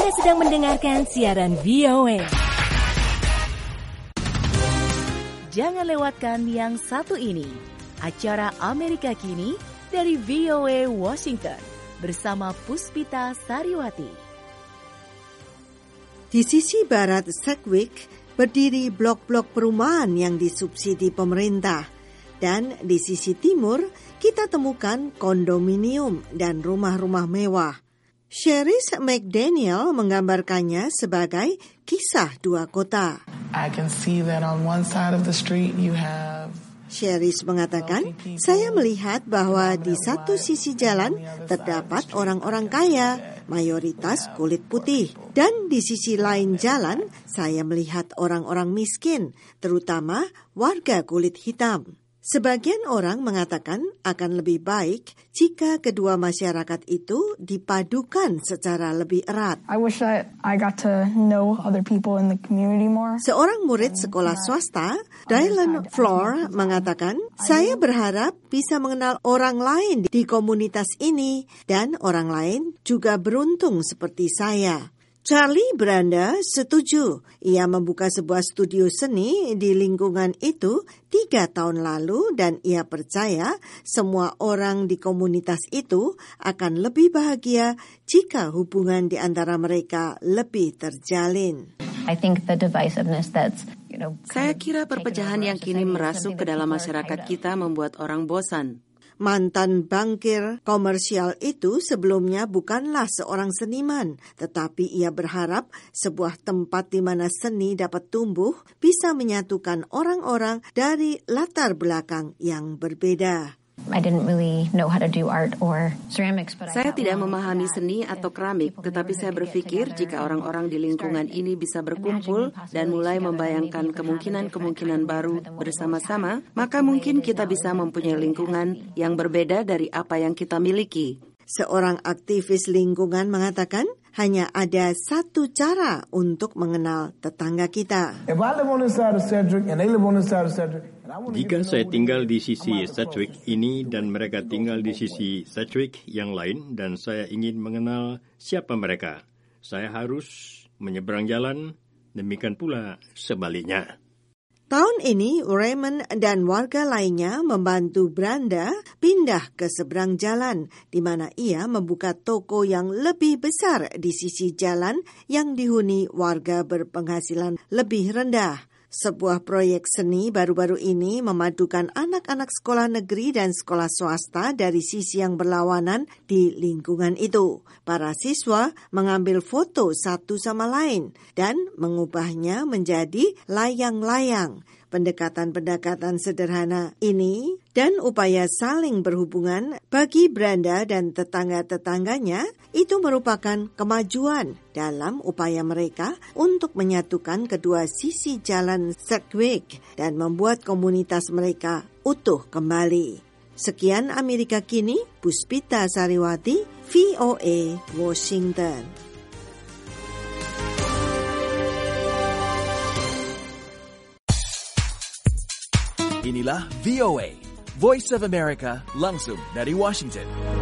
Anda sedang mendengarkan siaran VOA. Jangan lewatkan yang satu ini, acara Amerika Kini dari VOA Washington bersama Puspita Sariwati. Di sisi barat Sedgwick berdiri blok-blok perumahan yang disubsidi pemerintah, dan di sisi timur kita temukan kondominium dan rumah-rumah mewah. Sheris McDaniel menggambarkannya sebagai kisah dua kota. I can see that on one side of the street you have. Sheris mengatakan, saya melihat bahwa di satu sisi jalan terdapat orang-orang kaya, mayoritas kulit putih. Dan di sisi lain jalan, saya melihat orang-orang miskin, terutama warga kulit hitam. Sebagian orang mengatakan akan lebih baik jika kedua masyarakat itu dipadukan secara lebih erat. I wish that I got to know other people in the community more. Seorang murid sekolah swasta, Dylan Floor, mengatakan, saya berharap bisa mengenal orang lain di komunitas ini dan orang lain juga beruntung seperti saya. Charlie Branda setuju. Ia membuka sebuah studio seni di lingkungan itu 3 tahun lalu dan ia percaya semua orang di komunitas itu akan lebih bahagia jika hubungan di antara mereka lebih terjalin. Saya kira perpecahan yang kini merasuk ke dalam masyarakat kita membuat orang bosan. Mantan bankir komersial itu sebelumnya bukanlah seorang seniman, tetapi ia berharap sebuah tempat di mana seni dapat tumbuh bisa menyatukan orang-orang dari latar belakang yang berbeda. Saya tidak memahami seni atau keramik, tetapi saya berpikir jika orang-orang di lingkungan ini bisa berkumpul dan mulai membayangkan kemungkinan-kemungkinan baru bersama-sama, maka mungkin kita bisa mempunyai lingkungan yang berbeda dari apa yang kita miliki. Seorang aktivis lingkungan mengatakan, hanya ada satu cara untuk mengenal tetangga kita. Jika saya tinggal di sisi Sedgwick ini dan mereka tinggal di sisi Sedgwick yang lain dan saya ingin mengenal siapa mereka, saya harus menyeberang jalan, demikian pula sebaliknya. Tahun ini, Raymond dan warga lainnya membantu Branda pindah ke seberang jalan, di mana ia membuka toko yang lebih besar di sisi jalan yang dihuni warga berpenghasilan lebih rendah. Sebuah proyek seni baru-baru ini memadukan anak-anak sekolah negeri dan sekolah swasta dari sisi yang berlawanan di lingkungan itu. Para siswa mengambil foto satu sama lain dan mengubahnya menjadi layang-layang. Pendekatan-pendekatan sederhana ini dan upaya saling berhubungan bagi Branda dan tetangga-tetangganya itu merupakan kemajuan dalam upaya mereka untuk menyatukan kedua sisi jalan Sedgwick dan membuat komunitas mereka utuh kembali. Sekian Amerika Kini, Puspita Sariwati, VOA Washington. Inilah VOA, Voice of America, langsung dari Washington.